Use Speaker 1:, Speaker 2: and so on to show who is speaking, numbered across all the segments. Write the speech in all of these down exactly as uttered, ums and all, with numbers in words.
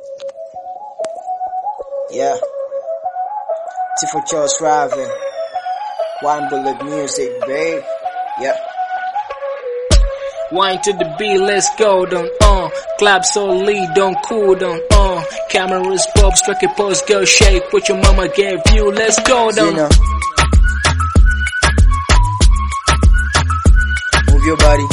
Speaker 1: Yeah. T for Charles Raven. One bullet music, babe. Yeah.
Speaker 2: Wine to the beat, let's go down, uh clap so lead, don't cool down, uh cameras pop, strike a pose, go shake what your mama gave you, let's go down.
Speaker 1: Zena. Move your body.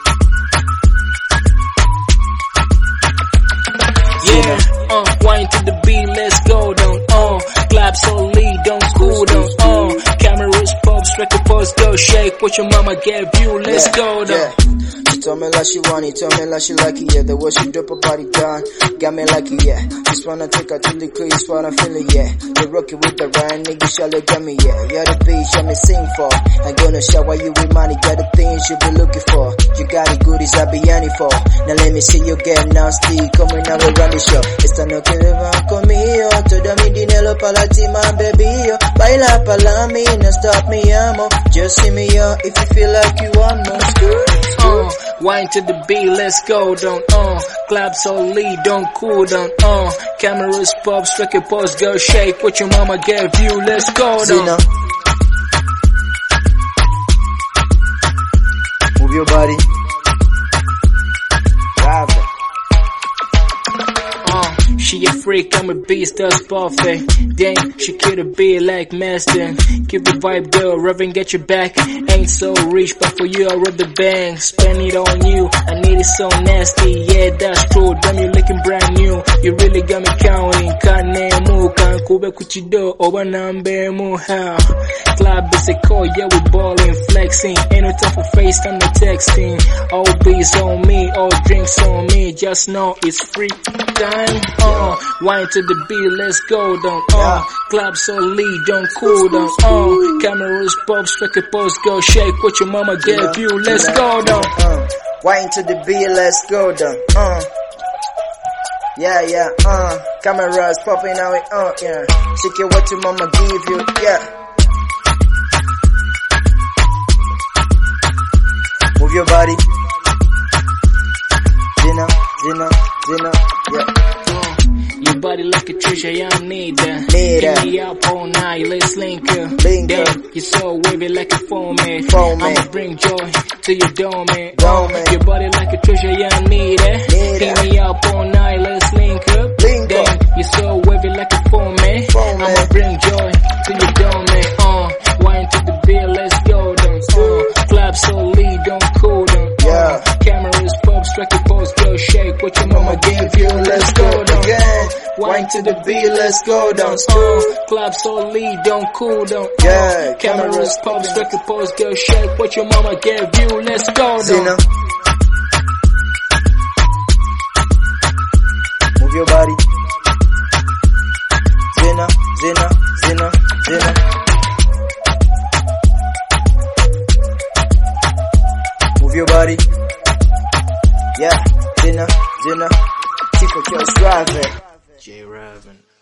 Speaker 2: Yeah, uh wine to the beat, let's go down, uh clap so lead, don't cool down, uh cameras pop, strike a pose, go shake what your mama gave you, let's
Speaker 1: Yeah,
Speaker 2: go down.
Speaker 1: yeah. She told me like she want it, told me like she like it, yeah. The way she drop her body down, got me like it, yeah. Just wanna take her to the crease, what I'm feeling, yeah. You rock it with the right nigga, Charlie got me, yeah. You're the bitch I'm sing for. I'm gonna shower you with money, got the things you be looking for. You got the goodies I be yearning for. Now let me see you get nasty, coming out around the show. Esta no que va conmigo, todo mi dinero para ti, my baby, yo. Baila para mí, no stop me, amo. Just see me up if you feel like you want more.
Speaker 2: Uh, wine to the beat, let's go down, uh clap so lead, don't cool down, uh cameras pop, strike a pose, go shake what your mama gave you, let's go down.
Speaker 1: Zena. Move your body. Raven.
Speaker 2: Uh, she a freak, I'm a beast, that's perfect. Dang, she could a beat like Maston. Keep the vibe though, Raven get your back. Ain't so rich, but for you I rub the bank. Spend it on you, I need it so nasty. Yeah, that's true, damn you looking brand new. You really got me counting. Kanemu, kan kube kuchido, oba nambe mu how. Club is a call, yeah we ballin', flexing. Ain't no time for FaceTime, no texting. All beats on me, all drinks on me. Just know it's free time. Uh, wine to the beat, let's go down. Uh, club so lead, don't cool down. Uh, cameras pop, strike a pose, go shake what your mama gave you. Let's go down.
Speaker 1: Uh, wine to the beat, let's go down. Uh, yeah, yeah. Uh, cameras popping out. Uh, yeah. Shake it what your mama give you. Yeah. Move your body. Zena, Zena, Zena. Yeah.
Speaker 2: Your body like a treasure, yeah, I need that.
Speaker 1: Need
Speaker 2: Get
Speaker 1: that.
Speaker 2: me up all night, let's link up.
Speaker 1: Link up.
Speaker 2: Damn, you're so wavy like a foam man.
Speaker 1: Foam man.
Speaker 2: I'ma bring joy to your dome, man.
Speaker 1: Dome, man.
Speaker 2: Your body like a treasure, yeah, I need that.
Speaker 1: Need
Speaker 2: Pick
Speaker 1: that.
Speaker 2: me up all night, let's link up.
Speaker 1: Link
Speaker 2: Damn,
Speaker 1: up.
Speaker 2: you're so wavy like a foam man.
Speaker 1: Foam
Speaker 2: I'ma
Speaker 1: man.
Speaker 2: bring joy to your dome, man. Uh, wine to the beat, let's go down. Uh, clap so lead, don't cool down. Uh,
Speaker 1: Yeah.
Speaker 2: cameras pop, strike a pose, go shake what your mama gave you. Let's go down.
Speaker 1: Again. Wine to the beat, let's go down.
Speaker 2: Uh, club so lead, don't cool down. Uh,
Speaker 1: Yeah,
Speaker 2: cameras pop, strike a pose, go shake what your mama gave you. Let's go down.
Speaker 1: Zena. Move your body. Zena, Zena, Zena, Zena. Move your body. Yeah, Zena, Zena. T for Charles Raven.
Speaker 2: J Raven.